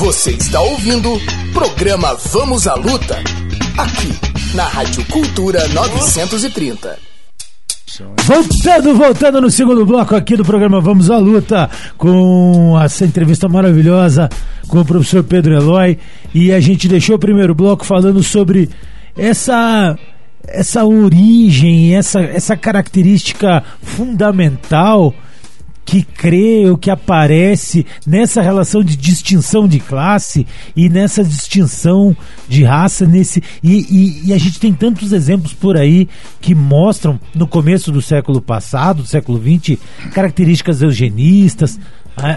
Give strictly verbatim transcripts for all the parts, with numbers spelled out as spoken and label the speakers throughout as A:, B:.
A: Você está ouvindo programa Vamos à Luta, aqui na Rádio Cultura novecentos e trinta.
B: Voltando, voltando no segundo bloco aqui do programa Vamos à Luta, com essa entrevista maravilhosa com o professor Pedro Eloy. E a gente deixou o primeiro bloco falando sobre essa, essa origem, essa, essa característica fundamental que creio que aparece nessa relação de distinção de classe e nessa distinção de raça, nesse e, e, e a gente tem tantos exemplos por aí que mostram no começo do século passado, do século vinte, características eugenistas, a,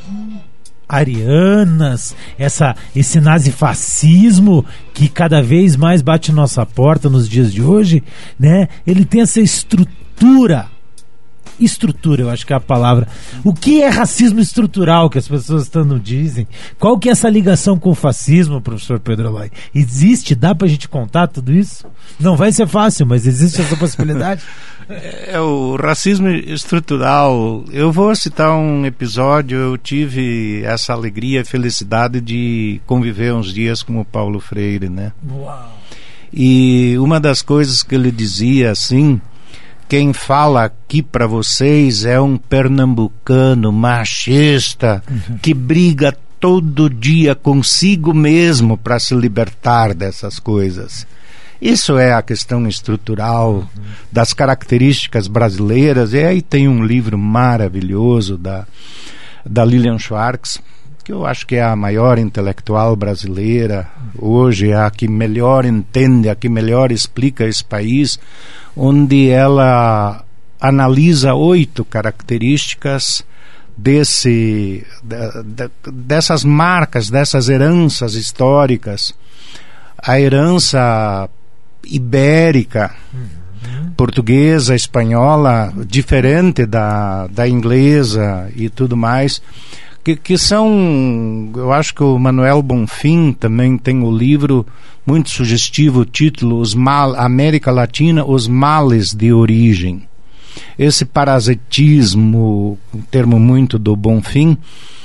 B: arianas, essa, esse nazifascismo que cada vez mais bate nossa porta nos dias de hoje, né? Ele tem essa estrutura Estrutura, eu acho que é a palavra. O que é racismo estrutural, que as pessoas tanto dizem? Qual que é essa ligação com o fascismo, professor Pedro Eloy? Existe? Dá pra gente contar tudo isso? Não vai ser fácil, mas existe essa possibilidade?
C: É, o racismo estrutural, eu vou citar um episódio. Eu tive essa alegria e felicidade de conviver uns dias com o Paulo Freire, né?
B: Uau.
C: E uma das coisas que ele dizia assim: quem fala aqui para vocês é um pernambucano machista, uhum, que briga todo dia consigo mesmo para se libertar dessas coisas. Isso é a questão estrutural, uhum, das características brasileiras. E aí tem um livro maravilhoso da, da Lilian Schwartz, que eu acho que é a maior intelectual brasileira hoje, é a que melhor entende, a que melhor explica esse país, onde ela analisa oito características desse, de, de, dessas marcas, dessas heranças históricas. A herança ibérica, uhum, portuguesa, espanhola, diferente da, da inglesa e tudo mais, que, que são, eu acho que o Manuel Bonfim também tem o livro muito sugestivo, o título, os mal, América Latina, os males de origem. Esse parasitismo, um termo muito do Bonfim,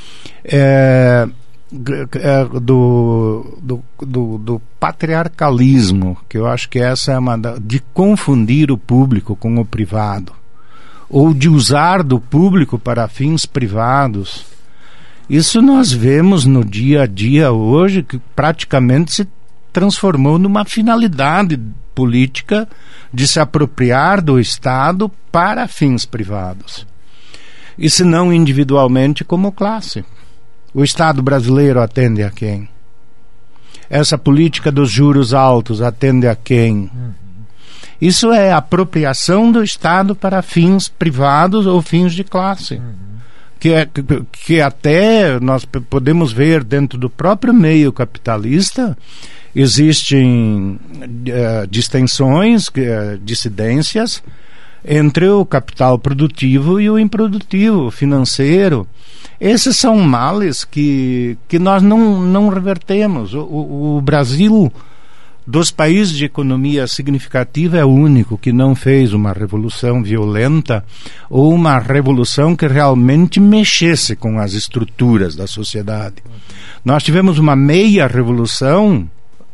C: é, é, do, do, do, do patriarcalismo, que eu acho que essa é uma da, de confundir o público com o privado, ou de usar do público para fins privados. Isso nós vemos no dia a dia hoje, que praticamente se transformou numa finalidade política de se apropriar do Estado para fins privados. E se não individualmente, como classe. O Estado brasileiro atende a quem? Essa política dos juros altos atende a quem? Uhum. Isso é apropriação do Estado para fins privados ou fins de classe. Uhum. Que, é, que, que até nós podemos ver dentro do próprio meio capitalista. Existem uh, distensões, uh, dissidências entre o capital produtivo e o improdutivo, financeiro. Esses são males que, que nós não, não revertemos. O, o, o Brasil, dos países de economia significativa, é o único que não fez uma revolução violenta ou uma revolução que realmente mexesse com as estruturas da sociedade. Nós tivemos uma meia revolução.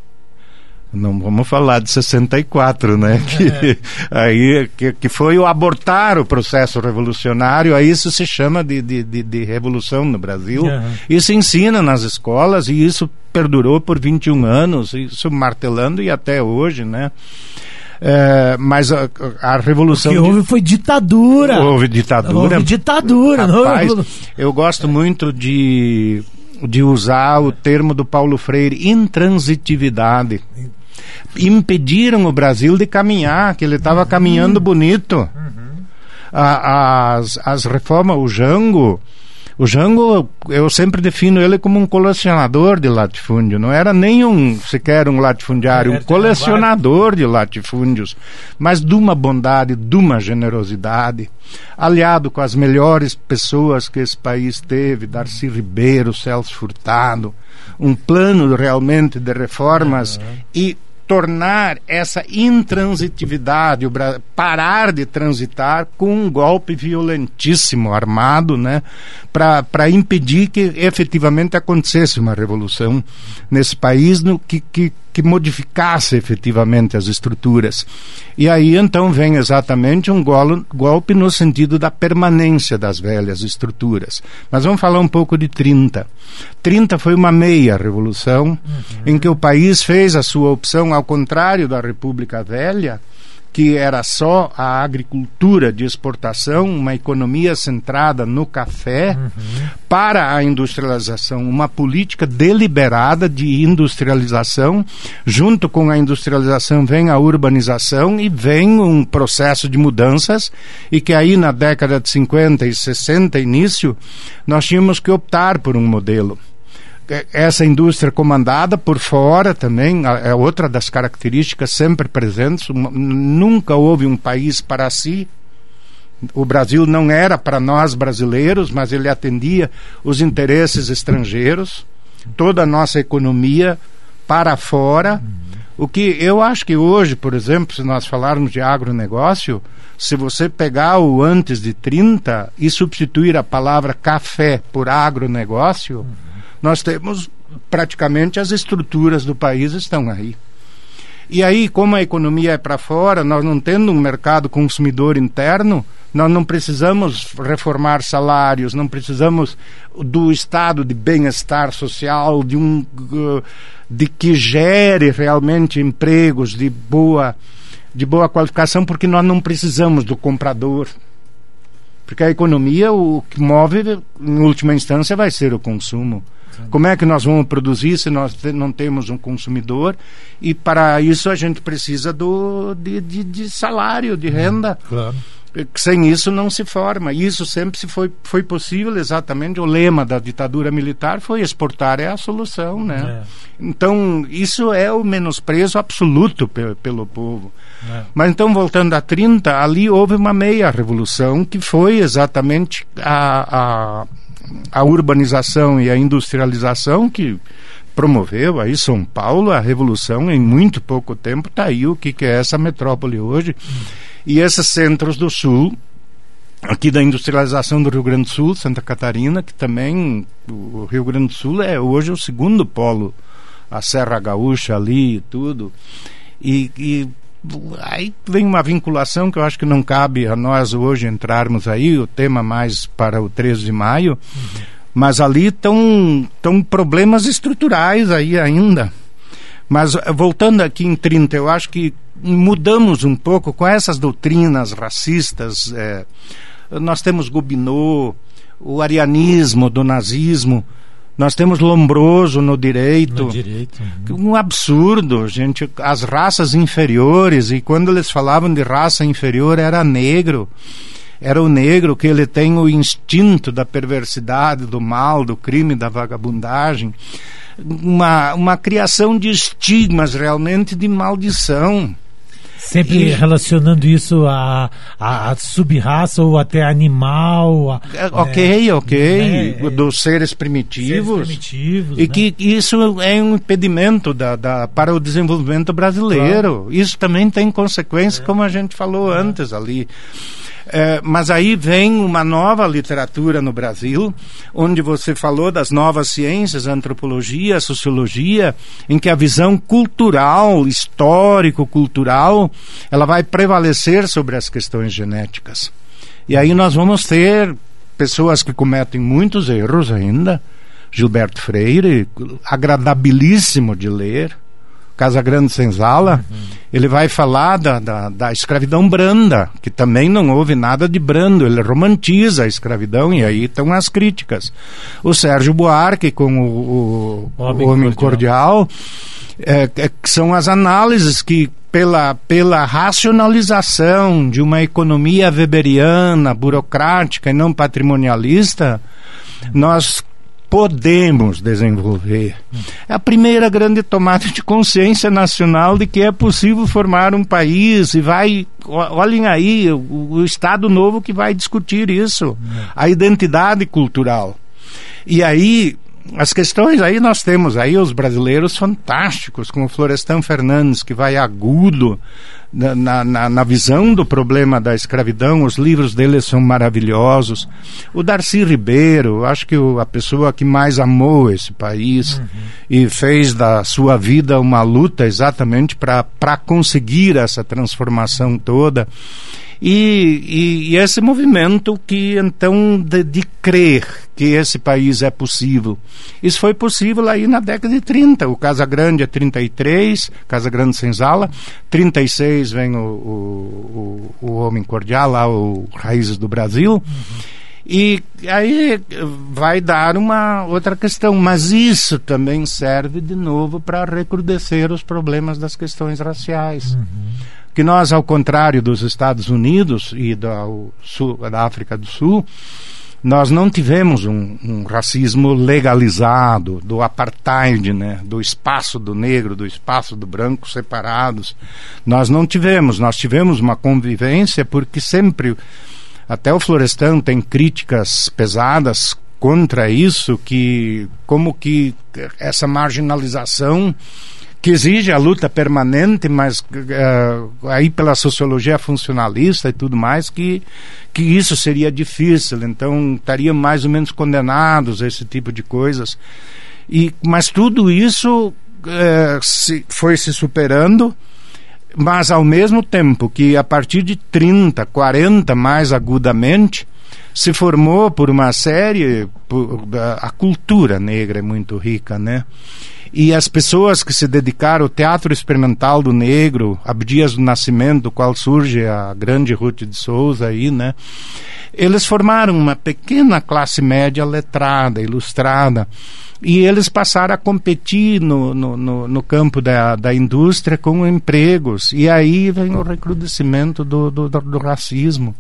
C: Não vamos falar de sessenta e quatro, né? Que, aí, que, que foi o abortar o processo revolucionário. Aí isso se chama de, de, de, de revolução no Brasil. Uhum. Isso ensina nas escolas e isso perdurou por vinte e um anos, isso martelando e até hoje, né? É, mas a, a revolução...
B: O que houve de... foi ditadura.
C: Houve ditadura.
B: Houve ditadura.
C: Rapaz,
B: não...
C: eu gosto muito de, de usar o termo do Paulo Freire, intransitividade. Impediram o Brasil de caminhar, que ele estava uhum. caminhando bonito. Uhum. A, as, as reformas, o Jango, o Jango, eu sempre defino ele como um colecionador de latifúndio, não era nem um, sequer um latifundiário, um colecionador de latifúndios, mas de uma bondade, de uma generosidade, aliado com as melhores pessoas que esse país teve, Darcy Ribeiro, Celso Furtado, um plano realmente de reformas uhum. e tornar essa intransitividade, o Bra- parar de transitar com um golpe violentíssimo, armado, né, para impedir que efetivamente acontecesse uma revolução nesse país no, que, que, que modificasse efetivamente as estruturas. E aí então vem exatamente um golo, golpe no sentido da permanência das velhas estruturas. Mas vamos falar um pouco de trinta. trinta foi uma meia revolução, uhum. em que o país fez a sua opção ao contrário da República Velha, que era só a agricultura de exportação, uma economia centrada no café, uhum. para a industrialização, uma política deliberada de industrialização. Junto com a industrialização vem a urbanização e vem um processo de mudanças, e que aí na década de cinquenta e sessenta, início, nós tínhamos que optar por um modelo. Essa indústria comandada por fora também é outra das características sempre presentes. Nunca houve um país para si. O Brasil não era para nós brasileiros, mas ele atendia os interesses estrangeiros, toda a nossa economia para fora. O que eu acho que hoje, por exemplo, se nós falarmos de agronegócio, se você pegar o antes de trinta e substituir a palavra café por agronegócio, nós temos praticamente as estruturas do país estão aí. E aí, como a economia é para fora, nós não tendo um mercado consumidor interno, nós não precisamos reformar salários, não precisamos do estado de bem-estar social, de um de que gere realmente empregos de boa, de boa qualificação, porque nós não precisamos do comprador. Porque a economia, o que move, em última instância, vai ser o consumo. Como é que nós vamos produzir se nós te, não temos um consumidor? E para isso a gente precisa do, de, de, de salário, de renda.
B: Claro.
C: Sem isso não se forma. Isso sempre se foi, foi possível, exatamente. O lema da ditadura militar foi exportar é a solução, né? É. Então, isso é o menosprezo absoluto pe, pelo povo. É. Mas então, voltando a trinta, ali houve uma meia revolução que foi exatamente a... a a urbanização e a industrialização que promoveu aí São Paulo, a revolução em muito pouco tempo. Está aí o que, que é essa metrópole hoje. E esses centros do sul, aqui da industrialização do Rio Grande do Sul, Santa Catarina, que também o Rio Grande do Sul é hoje o segundo polo, a Serra Gaúcha ali e tudo. E, e aí vem uma vinculação que eu acho que não cabe a nós hoje entrarmos aí, o tema mais para o treze de maio, uhum. mas ali estão problemas estruturais aí ainda. Mas voltando aqui em trinta, eu acho que mudamos um pouco com essas doutrinas racistas. É, nós temos Gobineau, o arianismo do nazismo, nós temos Lombroso no direito,
B: no direito uhum.
C: um absurdo, gente, as raças inferiores, e quando eles falavam de raça inferior era negro, era o negro que ele tem o instinto da perversidade, do mal, do crime, da vagabundagem, uma, uma criação de estigmas realmente de maldição.
B: Sempre e... relacionando isso a, a, a sub-raça ou até animal. A,
C: ok, é, ok, é, dos seres primitivos.
B: Seres primitivos
C: e né? que isso é um impedimento da, da, para o desenvolvimento brasileiro. Claro. Isso também tem consequências, é. como a gente falou é. antes ali. É, mas aí vem uma nova literatura no Brasil, onde você falou das novas ciências, a antropologia, a sociologia, em que a visão cultural, histórico-cultural, ela vai prevalecer sobre as questões genéticas. E aí nós vamos ter pessoas que cometem muitos erros ainda. Gilberto Freire, agradabilíssimo de ler, Casagrande Senzala, uhum. ele vai falar da, da, da escravidão branda, que também não houve nada de brando, ele romantiza a escravidão, e aí estão as críticas. O Sérgio Buarque com o, o, Homem, o Homem Cordial, cordial é, é, são as análises que pela, pela racionalização de uma economia weberiana, burocrática e não patrimonialista, nós podemos desenvolver. É a primeira grande tomada de consciência nacional de que é possível formar um país, e vai, olhem aí, o, o Estado Novo que vai discutir isso, a identidade cultural. E aí as questões aí nós temos aí os brasileiros fantásticos, como o Florestan Fernandes, que vai agudo na, na, na visão do problema da escravidão. Os livros dele são maravilhosos. O Darcy Ribeiro, acho que o, a pessoa que mais amou esse país, uhum, e fez da sua vida uma luta exatamente para para conseguir essa transformação toda. E, e, e esse movimento que então de, de crer que esse país é possível, isso foi possível aí na década de trinta. O Casa Grande é trinta e três, Casa Grande Senzala, trinta e seis vem o, o, o, o Homem Cordial, lá o Raízes do Brasil. Uhum. E aí vai dar uma outra questão, mas isso também serve de novo para recrudescer os problemas das questões raciais. Uhum. Que nós, ao contrário dos Estados Unidos e da, sul, da África do Sul, nós não tivemos um, um racismo legalizado, do apartheid, né, do espaço do negro, do espaço do branco separados. Nós não tivemos, nós tivemos uma convivência, porque sempre, até o Florestan tem críticas pesadas contra isso, que como que essa marginalização que exige a luta permanente, mas uh, aí pela sociologia funcionalista e tudo mais, que, que isso seria difícil, então estariam mais ou menos condenados a esse tipo de coisas. E, mas tudo isso uh, se, foi se superando, mas ao mesmo tempo que a partir de trinta, quarenta mais agudamente, se formou por uma série, por, a cultura negra é muito rica, né? E as pessoas que se dedicaram ao teatro experimental do negro, Abdias do Nascimento, do qual surge a grande Ruth de Souza aí, né? Eles formaram uma pequena classe média letrada, ilustrada, e eles passaram a competir no, no, no, no campo da, da indústria com empregos, e aí vem o recrudescimento do, do, do racismo.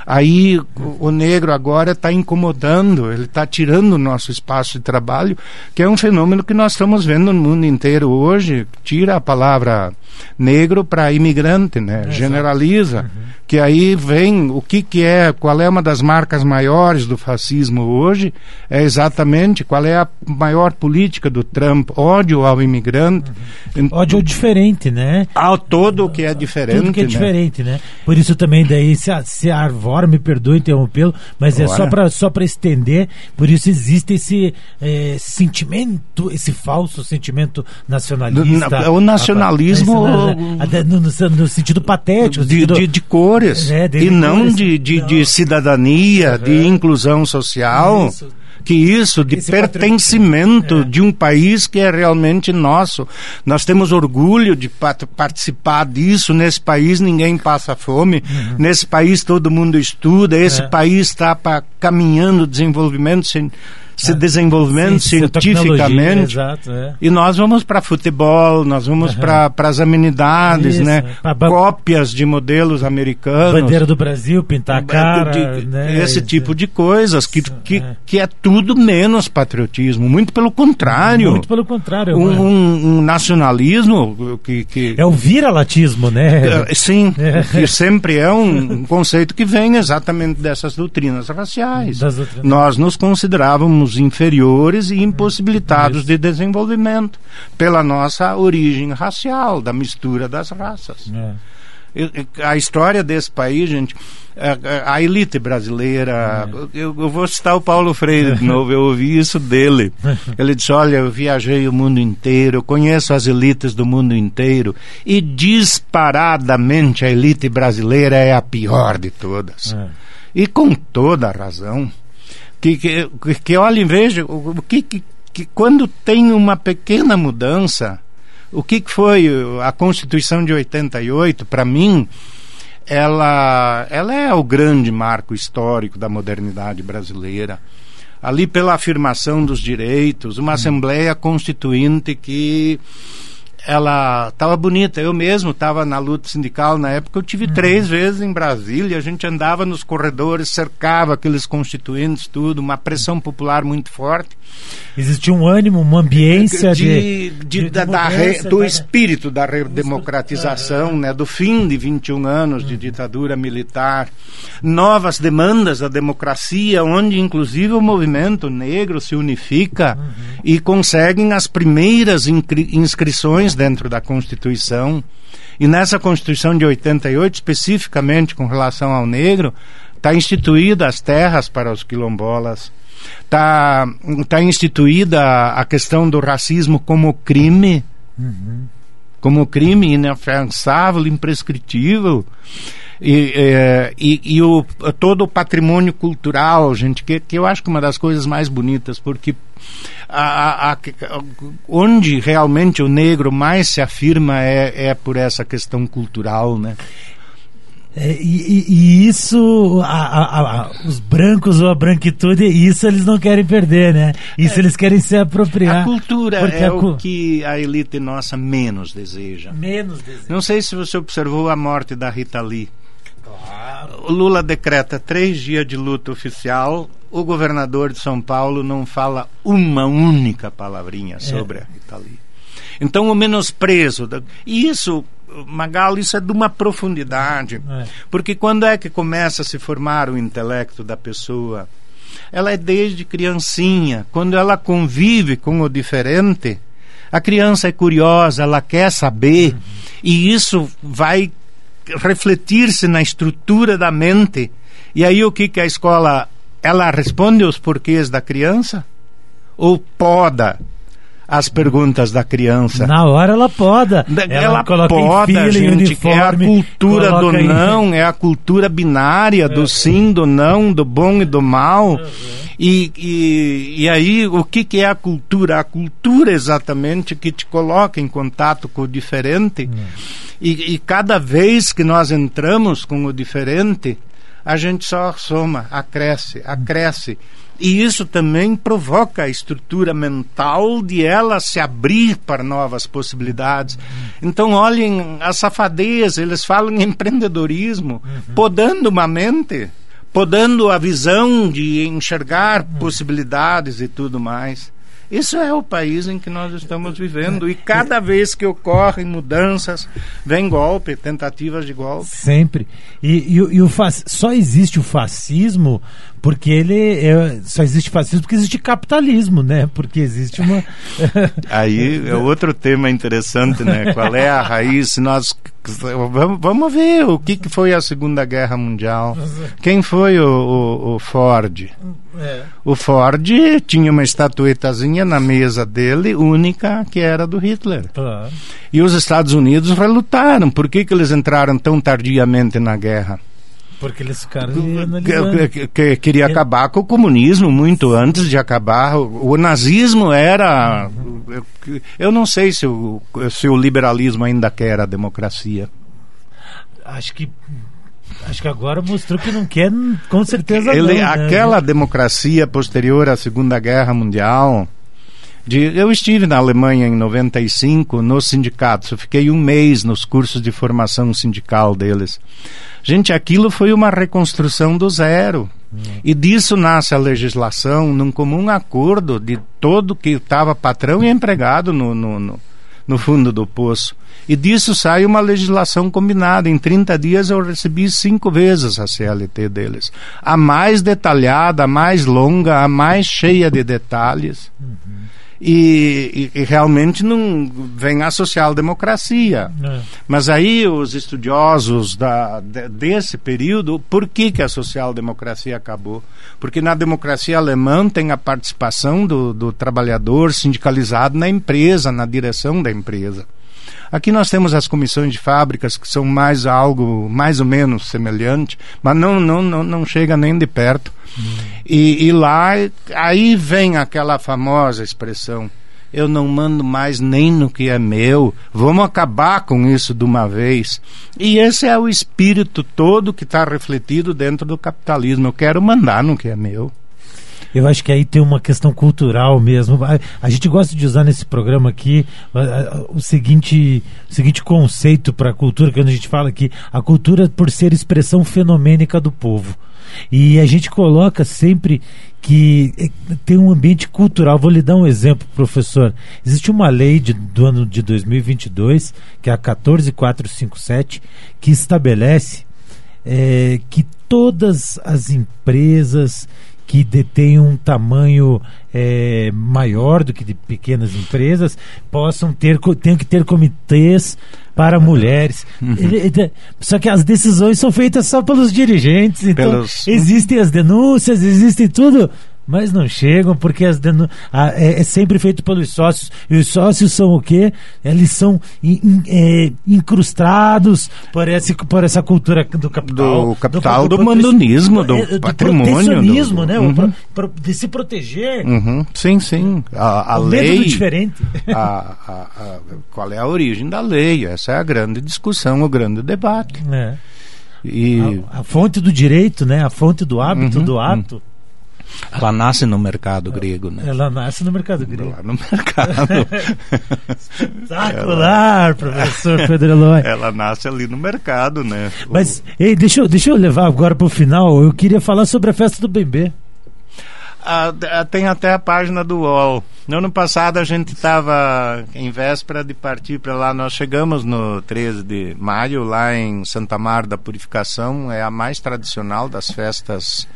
C: Aí o, o negro agora está incomodando, ele está tirando o nosso espaço de trabalho, que é um fenômeno que nós estamos vendo no mundo inteiro hoje. Tira a palavra negro para imigrante, né? Generaliza, uhum, que aí vem o que que é, qual é uma das marcas maiores do fascismo hoje, é exatamente qual é a maior política do Trump: ódio ao imigrante.
B: Uhum. Ódio ao diferente, né?
C: Ao todo o que é diferente.
B: Tudo que é, né, diferente, né? Por isso também daí, se a, se a Arvora me perdoa interrompê-lo, mas Bora. é só para só para estender, por isso existe esse é, sentimento, esse falso sentimento nacionalista.
C: Do, o nacionalismo...
B: A, no, no, no sentido patético.
C: De, sentido, de, de cores, é, de, e de não cores, de, de, não. de cidadania, uhum, de inclusão social. Isso. Que isso, de Esse pertencimento é. de um país que é realmente nosso. Nós temos orgulho de pat- participar disso. Nesse país ninguém passa fome, uhum, nesse país todo mundo estuda, esse é. país está caminhando desenvolvimento sem se ah, desenvolvendo sim, cientificamente, exato, é. E nós vamos para futebol, nós vamos uhum. para as amenidades, isso, né? Pra, pra, cópias de modelos americanos,
B: bandeira do Brasil, pintar a cara,
C: de,
B: né?
C: Esse tipo de coisas que, que, é. que é tudo menos patriotismo, muito pelo contrário,
B: muito pelo contrário,
C: um, um, um nacionalismo que, que
B: é o viralatismo, né?
C: Sim, é. que sempre é um, um conceito que vem exatamente dessas doutrinas raciais. Das doutrinas. Nós nos considerávamos inferiores e impossibilitados Isso. de desenvolvimento pela nossa origem racial, da mistura das raças. É. A história desse país, gente, a, a elite brasileira, é. eu, eu vou citar o Paulo Freire de novo, eu ouvi isso dele. Ele disse: olha, eu viajei o mundo inteiro, eu conheço as elites do mundo inteiro, e disparadamente a elite brasileira é a pior de todas. É. E com toda a razão. Que, que, que olhem, vejam, o que, que, que quando tem uma pequena mudança, o que, que foi a Constituição de oitenta e oito, para mim, ela, ela é o grande marco histórico da modernidade brasileira. Ali pela afirmação dos direitos, uma Assembleia Constituinte que ela estava bonita. Eu mesmo estava na luta sindical na época, eu tive uhum. três vezes em Brasília, a gente andava nos corredores, cercava aqueles constituintes, tudo, uma pressão popular muito forte.
B: Existia um ânimo, uma ambiência de...
C: de, de, de, da, da re, do da, espírito da redemocratização, uh, né, do fim de vinte e um anos uh, de ditadura militar, novas demandas da democracia, onde inclusive o movimento negro se unifica uh, e conseguem as primeiras inscrições dentro da Constituição. E nessa Constituição de oitenta e oito, especificamente com relação ao negro, está instituída as terras para os quilombolas, está tá instituída a questão do racismo como crime, uhum. como crime inafiançável, imprescritível, e, é, e, e o, todo o patrimônio cultural, gente, que, que eu acho que é uma das coisas mais bonitas, porque a, a, a, onde realmente o negro mais se afirma é, é por essa questão cultural, né?
B: É, e, e isso, a, a, a, os brancos ou a branquitude, isso eles não querem perder, né? Isso é, eles querem se apropriar.
C: A cultura é a, o que a elite nossa menos deseja.
B: Menos deseja.
C: Não sei se você observou a morte da Rita Lee.
B: Claro.
C: O Lula decreta três dias de luta oficial. O governador de São Paulo não fala uma única palavrinha sobre é. a Rita Lee. Então o menosprezo da... e isso, Magal, isso é de uma profundidade, é. porque quando é que começa a se formar o intelecto da pessoa? Ela é desde criancinha, quando ela convive com o diferente, a criança é curiosa, ela quer saber, uhum. e isso vai refletir-se na estrutura da mente. E aí o que que a escola, ela responde os porquês da criança? Ou poda as perguntas da criança?
B: Na hora ela poda.
C: Ela, ela poda, gente, uniforme, é a cultura do não, em... é a cultura binária, do uhum. sim, do não, do bom e do mal. Uhum. E, e, e aí, o que, que é a cultura? A cultura exatamente que te coloca em contato com o diferente. Uhum. E, e cada vez que nós entramos com o diferente, a gente só soma, acresce, acresce. E isso também provoca a estrutura mental de ela se abrir para novas possibilidades. Então, olhem a safadeza, eles falam em empreendedorismo, uhum. podando uma mente, podando a visão de enxergar uhum. possibilidades e tudo mais. Isso é o país em que nós estamos vivendo. E cada vez que ocorrem mudanças, vem golpe, tentativas de golpe.
B: Sempre. E, e, e o fac... só existe o fascismo porque ele é... só existe fascismo porque existe capitalismo, né? Porque existe uma...
C: Aí é outro tema interessante, né? Qual é a raiz? Nós vamos, vamos ver o que, que foi a Segunda Guerra Mundial. Quem foi o, o, o Ford? É. O Ford tinha uma estatuetazinha na mesa dele, única, que era do Hitler. Claro. E os Estados Unidos relutaram. Por que, que eles entraram tão tardiamente na guerra?
B: Porque eles ficaram
C: que, que, que queria acabar com o comunismo muito antes de acabar. O, o nazismo era... Uhum. Eu, eu não sei se o, se o liberalismo ainda quer a democracia.
B: Acho que... Acho que agora mostrou que não quer, com certeza
C: Ele,
B: não.
C: Aquela
B: né?
C: democracia posterior à Segunda Guerra Mundial... De, eu estive na Alemanha em noventa e cinco nos sindicatos, eu fiquei um mês nos cursos de formação sindical deles. Gente, aquilo foi uma reconstrução do zero. Hum. E disso nasce a legislação num comum acordo de todo que estava patrão e empregado no, no, no, no fundo do poço. E disso sai uma legislação combinada. Em trinta dias eu recebi cinco vezes a C L T deles. A mais detalhada, a mais longa, a mais cheia de detalhes. Uhum. E, e, e realmente não vem a social-democracia. É. Mas aí os estudiosos da, de, desse período, por que, que a social-democracia acabou? Porque na democracia alemã tem a participação do, do trabalhador sindicalizado na empresa, na direção da empresa. Aqui nós temos as comissões de fábricas que são mais algo mais ou menos semelhante, mas não, não, não, não chega nem de perto. Hum. E, e lá, aí vem aquela famosa expressão: eu não mando mais nem no que é meu, vamos acabar com isso de uma vez. E esse é o espírito todo que está refletido dentro do capitalismo. Eu quero mandar no que é meu.
B: Eu acho que aí tem uma questão cultural mesmo. A, a gente gosta de usar nesse programa aqui a, a, o seguinte, o seguinte conceito para a cultura, quando a gente fala que a cultura por ser expressão fenomênica do povo. E a gente coloca sempre que tem um ambiente cultural. Vou lhe dar um exemplo, professor. Existe uma lei de, do ano de dois mil e vinte e dois, que é a quatorze mil quatrocentos e cinquenta e sete, que estabelece é, que todas as empresas que detêm um tamanho é, maior do que de pequenas empresas possam ter, tenham que ter comitês para mulheres. Uhum. Só que as decisões são feitas só pelos dirigentes, então pelos... existem as denúncias, existem tudo, mas não chegam, porque as denu... ah, é, é sempre feito pelos sócios, e os sócios são o quê? Eles são in, in, é, incrustados por, esse, por essa cultura do capital.
C: Do capital, do, do, do mandonismo, do, do patrimônio. Do
B: protecionismo,
C: do,
B: né?
C: Uhum.
B: Pro, pro, de se proteger.
C: Uhum. Sim, sim. A, a
B: o
C: lei...
B: método diferente.
C: A, a, a, qual é a origem da lei? Essa é a grande discussão, o grande debate.
B: É.
C: E...
B: A, a fonte do direito, né? A fonte do hábito, uhum, do ato. Uhum.
C: Ela nasce no mercado grego, né?
B: Ela nasce no mercado grego.
C: Lá no mercado.
B: Espetacular, ela... professor Pedro Eloy.
C: Ela nasce ali no mercado, né?
B: Mas, o... ei, deixa, eu, deixa eu levar agora para o final. Eu queria falar sobre a festa do Bembê.
C: Ah, tem até a página do U O L. No ano passado a gente estava em véspera de partir para lá. Nós chegamos no treze de maio, lá em Santa Mar da Purificação. É a mais tradicional das festas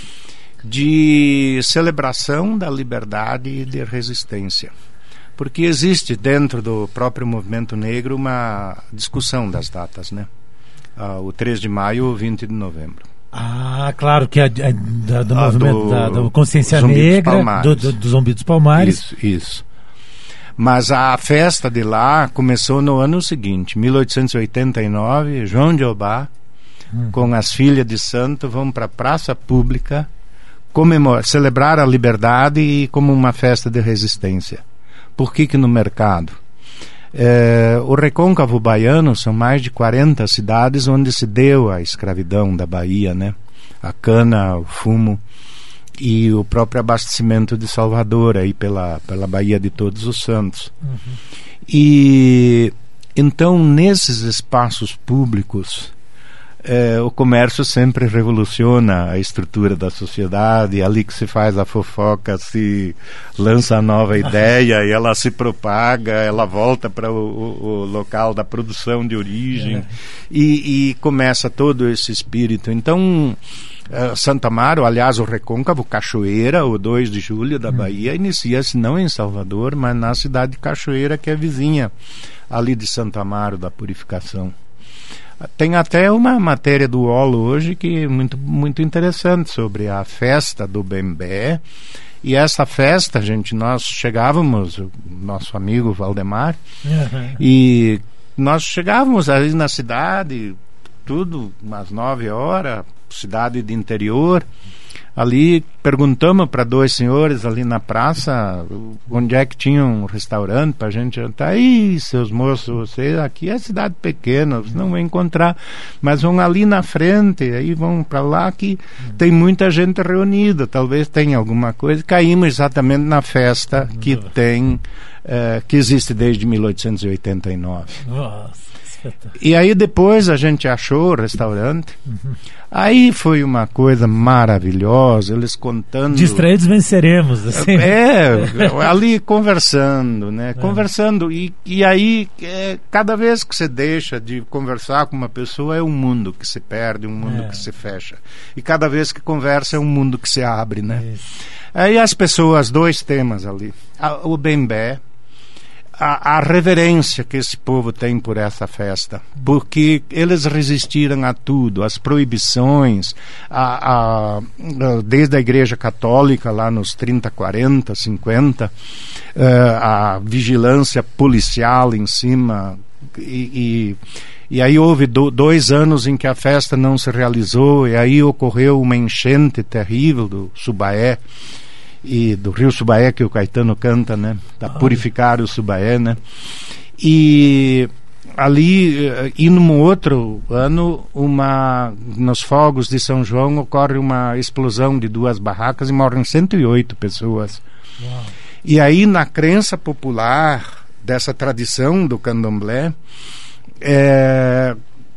C: de celebração da liberdade e de resistência, porque existe dentro do próprio movimento negro uma discussão das datas, né? Ah, o três de maio ou vinte de novembro.
B: Ah, claro, que é, é da, do
C: ah,
B: movimento
C: do,
B: da, da consciência
C: Zumbi
B: negra, do, do, do Zumbi dos Palmares.
C: Isso, isso. Mas a festa de lá começou no ano seguinte, mil oitocentos e oitenta e nove. João de Obá, hum. com as filhas de santo, vão para a praça pública comemorar, celebrar a liberdade e como uma festa de resistência. Por que que no mercado? É, o recôncavo baiano são mais de quarenta cidades onde se deu a escravidão da Bahia, né? A cana, o fumo e o próprio abastecimento de Salvador aí pela, pela Baía de Todos os Santos. Uhum. E então nesses espaços públicos É, o comércio sempre revoluciona a estrutura da sociedade, é ali que se faz a fofoca, se lança a nova ideia e ela se propaga, ela volta para o, o, o local da produção de origem, é. e, e começa todo esse espírito. Então uh, Santa Amaro, aliás o Recôncavo, Cachoeira, o dois de julho da hum. Bahia, inicia-se não em Salvador, mas na cidade de Cachoeira, que é vizinha ali de Santa Amaro da Purificação. Tem até uma matéria do U O L hoje que é muito, muito interessante sobre a festa do Bembé. E essa festa, gente, nós chegávamos, o nosso amigo Valdemar, uhum. e nós chegávamos ali na cidade, tudo, umas nove horas, cidade de interior. Ali perguntamos para dois senhores ali na praça onde é que tinha um restaurante para a gente jantar. Ih, seus moços, vocês aqui é cidade pequena, vocês não vão encontrar, mas vão ali na frente, aí vão para lá que tem muita gente reunida, talvez tenha alguma coisa. Caímos exatamente na festa que tem, eh, que existe desde mil oitocentos e oitenta e nove.
B: Nossa.
C: E aí depois a gente achou o restaurante. Uhum. Aí foi uma coisa maravilhosa, eles contando.
B: Distraídos venceremos, assim.
C: É, ali conversando, né? É. Conversando. E, e aí, é, cada vez que você deixa de conversar com uma pessoa, é um mundo que se perde, um mundo é. que se fecha. E cada vez que conversa, é um mundo que se abre, né? Isso. Aí as pessoas, dois temas ali. A, o Bembé. A, a reverência que esse povo tem por essa festa, porque eles resistiram a tudo, às proibições, a, a, desde a Igreja Católica lá nos trinta, quarenta, cinquenta, uh, a vigilância policial em cima, e, e, e aí houve do, dois anos em que a festa não se realizou, e aí ocorreu uma enchente terrível do Subaé, e do rio Subaé, que o Caetano canta, né? Para purificar o Subaé, né? E ali, e num outro ano, uma, nos fogos de São João, ocorre uma explosão de duas barracas e morrem cento e oito pessoas. Uau. E aí, na crença popular dessa tradição do candomblé, é,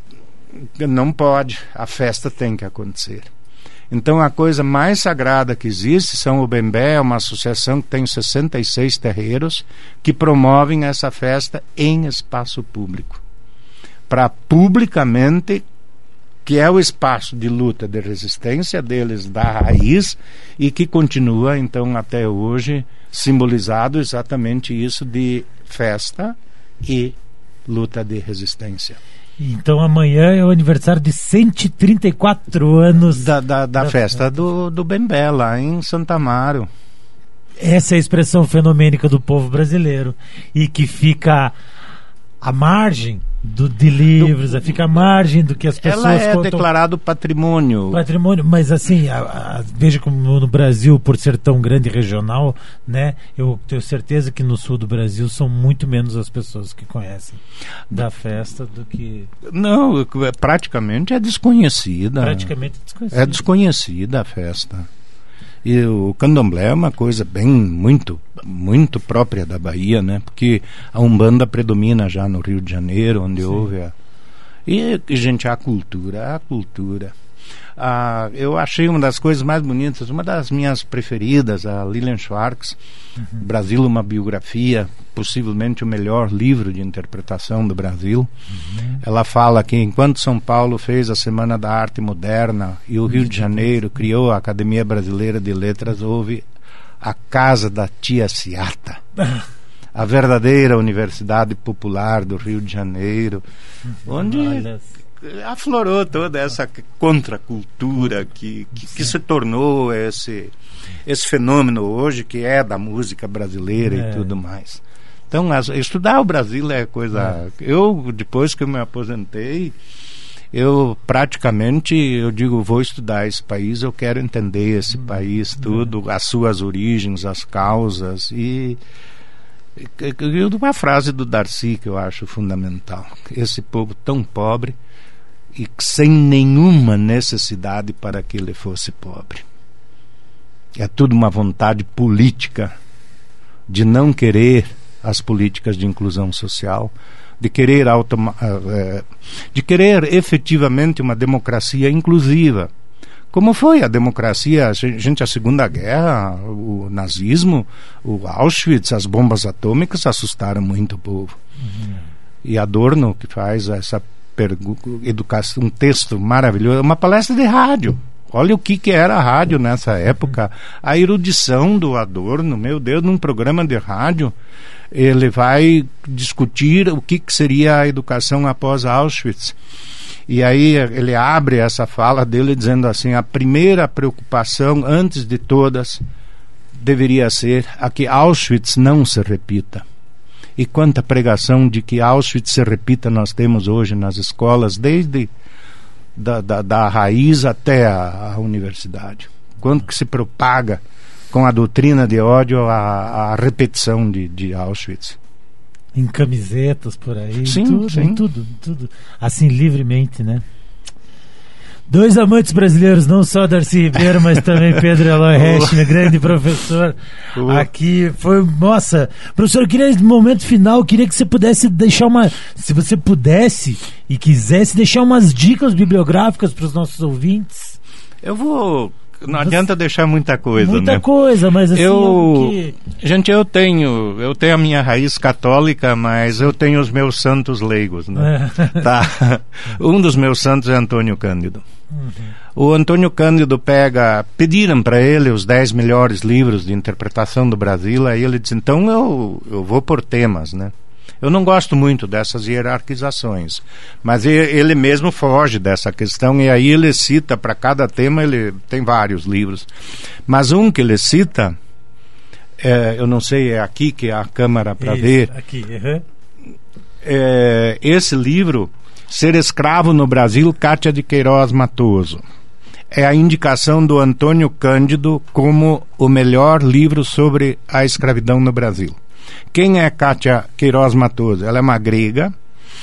C: não pode, a festa tem que acontecer. Então a coisa mais sagrada que existe, São Ubembé é uma associação que tem sessenta e seis terreiros que promovem essa festa em espaço público, para publicamente, que é o espaço de luta, de resistência deles da raiz, e que continua então até hoje simbolizado exatamente isso de festa e luta de resistência.
B: Então amanhã é o aniversário de cento e trinta e quatro anos
C: da, da, da, da festa do, do Bembé, lá em Santa Amaro.
B: Essa é a expressão fenomênica do povo brasileiro, e que fica à margem do, de livros, do, fica à margem do que as pessoas
C: ela é
B: contam.
C: Declarado patrimônio.
B: Patrimônio, mas assim, a, a, veja como no Brasil, por ser tão grande e regional, né, eu tenho certeza que no sul do Brasil são muito menos as pessoas que conhecem da festa do que...
C: Não, praticamente é desconhecida.
B: Praticamente desconhecida.
C: É desconhecida a festa. E o candomblé é uma coisa bem, muito, muito própria da Bahia, né? Porque a Umbanda predomina já no Rio de Janeiro, onde Sim. houve a... E, gente, a cultura, a cultura. Ah, eu achei uma das coisas mais bonitas, uma das minhas preferidas, a Lilian Schwartz, uhum. Brasil, uma biografia, possivelmente o melhor livro de interpretação do Brasil. Uhum. Ela fala que enquanto São Paulo fez a Semana da Arte Moderna e o Rio de Janeiro criou a Academia Brasileira de Letras, houve a Casa da Tia Ciata, a verdadeira Universidade Popular do Rio de Janeiro, uhum. onde... Olha. Aflorou toda essa contracultura que, que, que se tornou esse, esse fenômeno hoje, que é da música brasileira é. e tudo mais. Então, as, estudar o Brasil é coisa... É. Eu, depois que eu me aposentei, eu praticamente, eu digo, vou estudar esse país, eu quero entender esse hum. país, tudo, é. as suas origens, as causas, e... Eu dou uma frase do Darcy que eu acho fundamental: esse povo tão pobre e sem nenhuma necessidade para que ele fosse pobre. É tudo uma vontade política de não querer as políticas de inclusão social, de querer automa- de querer efetivamente uma democracia inclusiva. Como foi a democracia, a gente, a Segunda Guerra, o nazismo, o Auschwitz, as bombas atômicas assustaram muito o povo. Uhum. E Adorno, que faz essa pergu- educação, um texto maravilhoso, uma palestra de rádio. Olha o que, que era a rádio nessa época. A erudição do Adorno, meu Deus, num programa de rádio, ele vai discutir o que, que seria a educação após Auschwitz. E aí ele abre essa fala dele dizendo assim: a primeira preocupação, antes de todas, deveria ser a que Auschwitz não se repita. E quanta pregação de que Auschwitz se repita nós temos hoje nas escolas, desde da, da, da raiz até a, a universidade. Quanto que se propaga com a doutrina de ódio a, a repetição de, de Auschwitz.
B: Em camisetas por aí,
C: sim,
B: tudo,
C: sim.
B: tudo, tudo, assim, livremente, né? Dois amantes brasileiros, não só Darcy Ribeiro, mas também Pedro Eloy Rechner, grande professor. Uh. Aqui foi, nossa, professor, eu queria, no momento final, eu queria que você pudesse deixar uma, se você pudesse e quisesse, deixar umas dicas bibliográficas para os nossos ouvintes.
C: Eu vou... Não adianta deixar muita coisa,
B: muita
C: né?
B: Muita coisa, mas assim...
C: Eu,
B: que...
C: Gente, eu tenho, eu tenho a minha raiz católica, mas eu tenho os meus santos leigos, né? É. Tá. Um dos meus santos é Antônio Cândido. Uhum. O Antônio Cândido pega... Pediram para ele os dez melhores livros de interpretação do Brasil, aí ele disse, então eu, eu vou por temas, né? Eu não gosto muito dessas hierarquizações, mas ele mesmo foge dessa questão, e aí ele cita, para cada tema ele tem vários livros, mas um que ele cita, é, eu não sei, é aqui que é a câmara para ver,
B: aqui, uhum.
C: é, esse livro, Ser Escravo no Brasil, Cátia de Queiroz Matoso, é a indicação do Antônio Cândido como o melhor livro sobre a escravidão no Brasil. Quem é Cátia Queiroz Matoso? Ela é uma grega,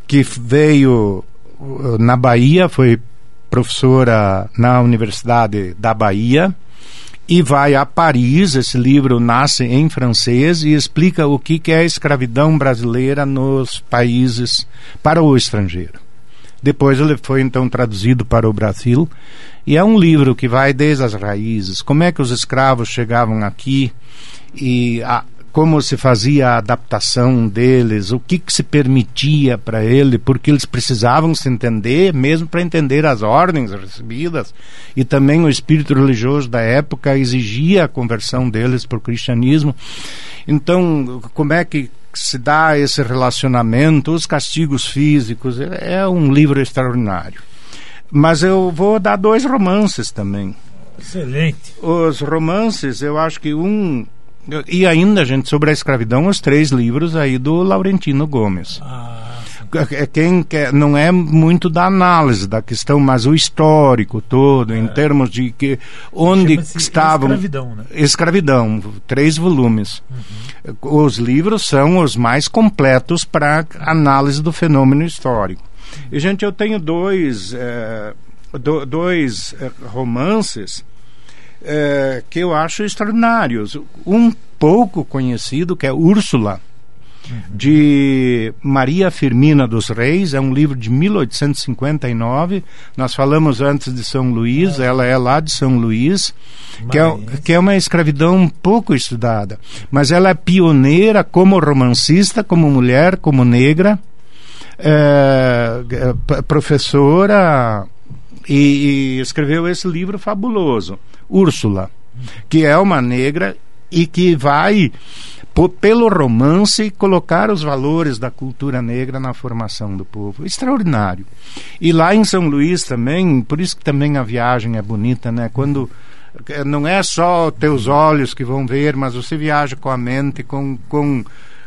C: que veio na Bahia, foi professora na Universidade da Bahia, e vai a Paris. Esse livro nasce em francês e explica o que é a escravidão brasileira nos países para o estrangeiro. Depois ele foi então traduzido para o Brasil, e é um livro que vai desde as raízes, como é que os escravos chegavam aqui e a, como se fazia a adaptação deles, o que, que se permitia para ele, porque eles precisavam se entender, mesmo para entender as ordens recebidas, e também o espírito religioso da época exigia a conversão deles para o cristianismo. Então, como é que se dá esse relacionamento, os castigos físicos? É um livro extraordinário. Mas eu vou dar dois romances também.
B: Excelente.
C: Os romances, eu acho que um... E ainda, gente, sobre a escravidão, os três livros aí do Laurentino Gomes. Ah, quem quer, não é muito da análise da questão, mas o histórico todo, é. Em termos de que onde estavam...
B: Escravidão, né?
C: Escravidão, três volumes. Uhum. Os livros são os mais completos para análise do fenômeno histórico. E, gente, eu tenho dois, é, do, dois é, romances É, que eu acho extraordinários. Um pouco conhecido, que é Úrsula, uhum. de Maria Firmina dos Reis. É um livro de mil oitocentos e cinquenta e nove. Nós falamos antes de São Luís, é. Ela é lá de São Luís, que é, que é uma escravidão pouco estudada, mas ela é pioneira como romancista, como mulher, como negra, é, é, professora, e, e escreveu esse livro fabuloso, Úrsula, que é uma negra e que vai, por, pelo romance, colocar os valores da cultura negra na formação do povo. Extraordinário. E lá em São Luís também, por isso que também a viagem é bonita, né? Quando não é só teus olhos que vão ver, mas você viaja com a mente, com, com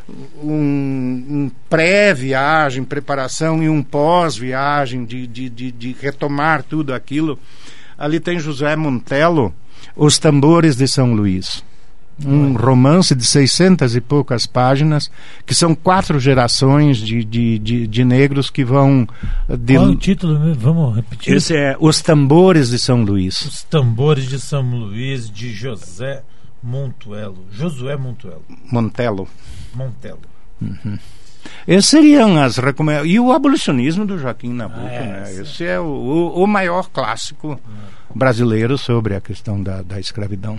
C: um, um pré-viagem, preparação, e um pós-viagem de, de, de, de retomar tudo aquilo. Ali tem José Montello, Os Tambores de São Luís. Um romance de seiscentas e poucas páginas, que são quatro gerações de, de, de, de negros que vão... De...
B: Qual é o título? Vamos repetir.
C: Esse é Os Tambores de São Luís.
B: Os Tambores de São Luís, de José Montello. Josué Montello.
C: Montello.
B: Montello.
C: Uhum. Essas seriam as recomendações. E o Abolicionismo do Joaquim Nabuco, ah, é, né? Esse é o, o, o maior clássico brasileiro sobre a questão da, da escravidão.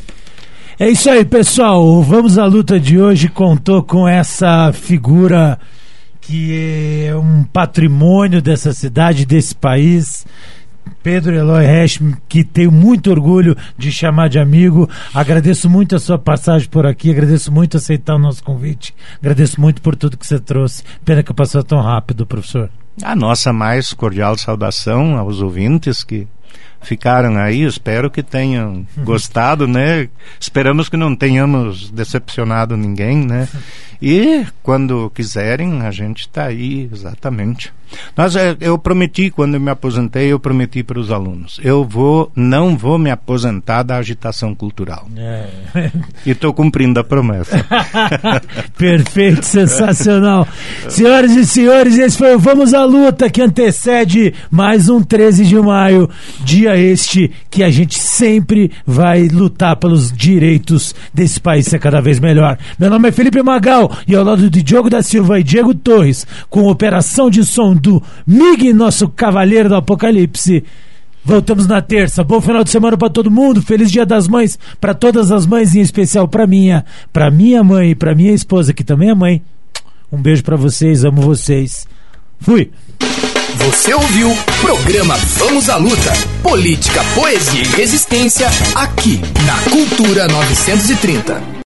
B: É isso aí, pessoal. Vamos à Luta de hoje. Contou com essa figura que é um patrimônio dessa cidade, desse país, Pedro Eloy Resch, que tenho muito orgulho de chamar de amigo. Agradeço muito a sua passagem por aqui, agradeço muito aceitar o nosso convite, agradeço muito por tudo que você trouxe. Pena que passou tão rápido, professor.
C: A nossa mais cordial saudação aos ouvintes que ficaram aí, espero que tenham gostado, né? Esperamos que não tenhamos decepcionado ninguém, né? E quando quiserem, a gente está aí, exatamente. Mas eu prometi, quando eu me aposentei, eu prometi para os alunos, eu vou, não vou me aposentar da agitação cultural. É. E estou cumprindo a promessa.
B: Perfeito, sensacional. Senhoras e senhores, esse foi o Vamos à Luta, que antecede mais um treze de maio, dia este que a gente sempre vai lutar pelos direitos desse país ser cada vez melhor. Meu nome é Felipe Magal e ao lado de Diogo da Silva e Diego Torres, com operação de som do Mig, nosso cavaleiro do apocalipse. Voltamos na terça. Bom final de semana para todo mundo. Feliz Dia das Mães para todas as mães, em especial para minha, para minha mãe e para minha esposa, que também é mãe. Um beijo para vocês, amo vocês. Fui.
A: Você ouviu programa Vamos à Luta. Política, poesia e resistência aqui na Cultura novecentos e trinta.